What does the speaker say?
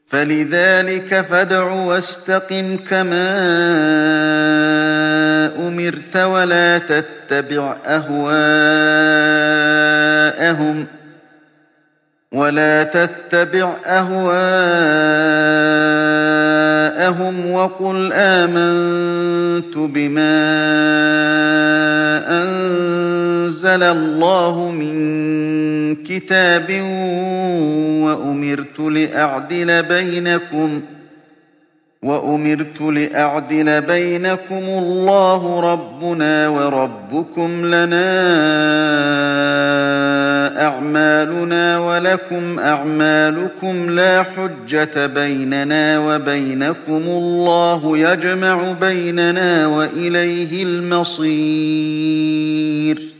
فلذلك فادع واستقم كما أمرت ولا تتبع أهواءهم وقل آمنت بما أنزل الله من كتاب وأمرت لأعدل بينكم الله ربنا وربكم لنا أعمالنا ولكم أعمالكم لا حجة بيننا وبينكم الله يجمع بيننا وإليه المصير